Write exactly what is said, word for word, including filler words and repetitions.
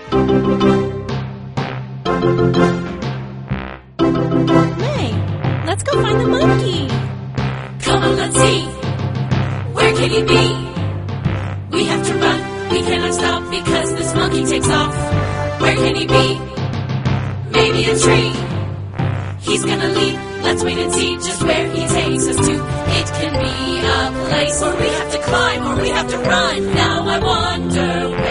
May, let's go find the monkey. Come on, let's see. Where can he be? We have to run. We cannot stop because this monkey takes off. Where can he be? Maybe a tree. He's gonna leap. Let's wait and see just where he takes us to. It can be a place where we have to climb or we have to run. Now I wonder where